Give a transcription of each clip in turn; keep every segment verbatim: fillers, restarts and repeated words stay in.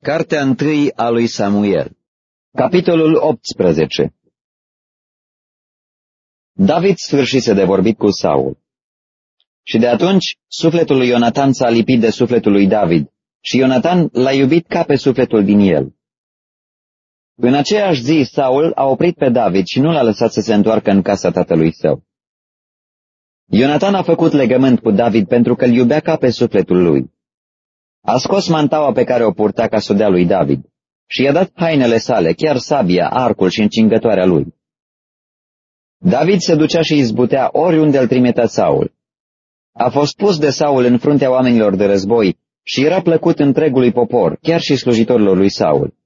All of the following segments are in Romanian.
Cartea întâi a lui Samuel. Capitolul optsprezece. David sfârșise de vorbit cu Saul. Și de atunci sufletul lui Ionatan s-a lipit de sufletul lui David și Ionatan l-a iubit ca pe sufletul din el. În aceeași zi Saul a oprit pe David și nu l-a lăsat să se întoarcă în casa tatălui său. Ionatan a făcut legământ cu David pentru că îl iubea ca pe sufletul lui. A scos mantaua pe care o purta ca să o dea lui David și i-a dat hainele sale, chiar sabia, arcul și încingătoarea lui. David se ducea și izbutea oriunde îl trimitea Saul. A fost pus de Saul în fruntea oamenilor de război și era plăcut întregului popor, chiar și slujitorilor lui Saul.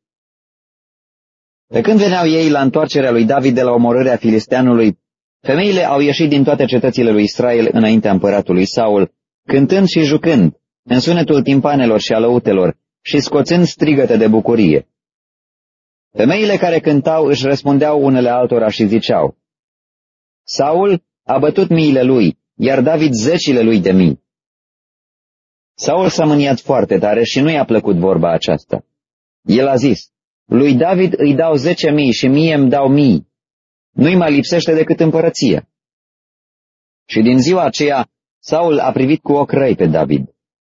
Pe când veneau ei la întoarcerea lui David de la omorârea filisteanului, femeile au ieșit din toate cetățile lui Israel înaintea împăratului Saul, cântând și jucând, în sunetul timpanelor și alăutelor și scoțând strigăte de bucurie. Femeile care cântau își răspundeau unele altora și ziceau: Saul a bătut miile lui, iar David zecile lui de mii. Saul s-a mâniat foarte tare și nu i-a plăcut vorba aceasta. El a zis: lui David îi dau zece mii și mie îmi dau mii. Nu-i mai lipsește decât împărăția. Și din ziua aceea Saul a privit cu ochi răi pe David.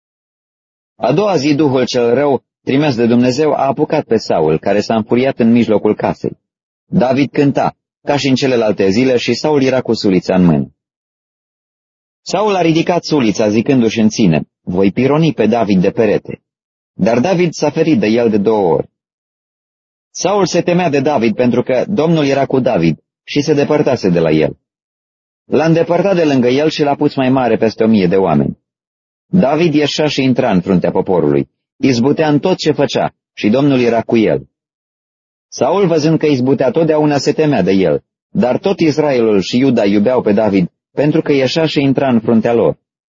A doua zi Duhul cel rău, trimis de Dumnezeu, a apucat pe Saul, care s-a înfuriat în mijlocul casei. David cânta, ca și în celelalte zile, și Saul era cu sulița în mână. Saul a ridicat sulița, zicându-și în sine: voi pironi pe David de perete. Dar David s-a ferit de el de două ori. Saul se temea de David pentru că Domnul era cu David și se depărtase de la el. L-a îndepărtat de lângă el și l-a pus mai mare peste o mie de oameni. David ieșea și intra în fruntea poporului, izbutea în tot ce făcea și Domnul era cu el. Saul, văzând că izbutea, totdeauna se temea de el, dar tot Israelul și Iuda iubeau pe David pentru că ieșea și intra în fruntea lor.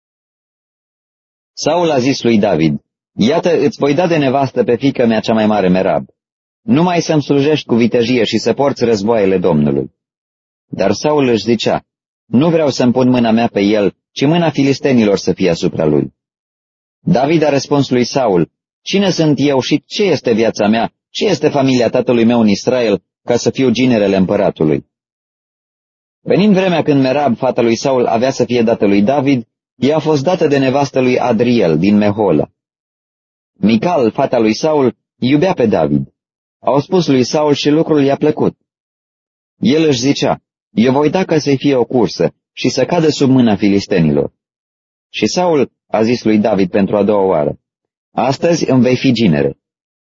Saul a zis lui David: iată, îți voi da de nevastă pe fiica mea cea mai mare Merab. Numai să-mi slujești cu vitejie și să porți războaiele Domnului. Dar Saul își zicea: nu vreau să-mi pun mâna mea pe el, ci mâna filistenilor să fie asupra lui. David a răspuns lui Saul: cine sunt eu și ce este viața mea, ce este familia tatălui meu în Israel, ca să fiu ginerele împăratului? Venind vremea când Merab, fata lui Saul, avea să fie dată lui David, ea a fost dată de nevastă lui Adriel din Mehola. Mical, fata lui Saul, iubea pe David. Au spus lui Saul și lucrul i-a plăcut. El își zicea: eu voi da ca să-i fie o cursă și să cadă sub mâna filistenilor. Și Saul a zis lui David pentru a doua oară: astăzi îmi vei fi ginere.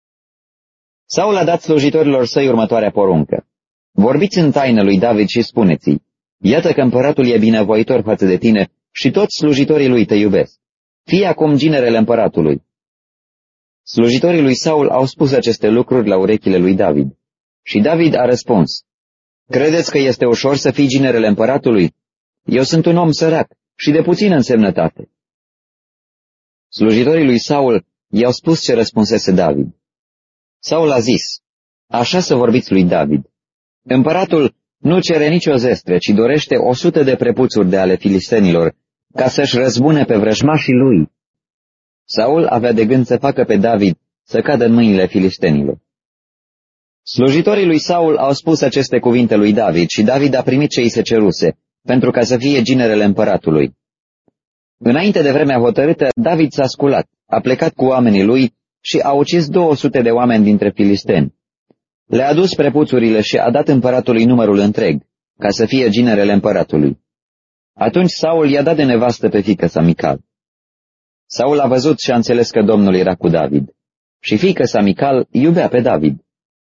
Saul a dat slujitorilor săi următoarea poruncă: vorbiți în taină lui David și spuneți-i: iată că împăratul e binevoitor față de tine și toți slujitorii lui te iubesc. Fii acum ginerele împăratului. Slujitorii lui Saul au spus aceste lucruri la urechile lui David. Și David a răspuns: credeți că este ușor să fii ginerele împăratului? Eu sunt un om sărac și de puțină însemnătate. Slujitorii lui Saul i-au spus ce răspunsese David. Saul a zis: așa să vorbiți lui David: împăratul nu cere nicio zestre, ci dorește o sută de prepuțuri de ale filistenilor, ca să-și răzbune pe vrăjmașii lui. Saul avea de gând să facă pe David să cadă în mâinile filistenilor. Slujitorii lui Saul au spus aceste cuvinte lui David și David a primit ce îi se ceruse, pentru ca să fie ginerele împăratului. Înainte de vremea hotărâtă, David s-a sculat, a plecat cu oamenii lui și a ucis două sute de oameni dintre filisteni. Le-a adus prepuțurile și a dat împăratului numărul întreg, ca să fie ginerele împăratului. Atunci Saul i-a dat de nevastă pe fiica sa Mical. Saul a văzut și a înțeles că Domnul era cu David. Și fiica sa Mical iubea pe David.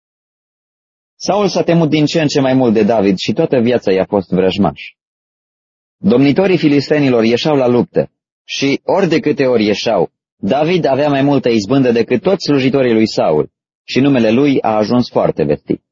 Saul s-a temut din ce în ce mai mult de David și toată viața i-a fost vrăjmaș. Domnitorii filistenilor ieșeau la luptă și, ori de câte ori ieșeau, David avea mai multă izbândă decât toți slujitorii lui Saul și numele lui a ajuns foarte vestit.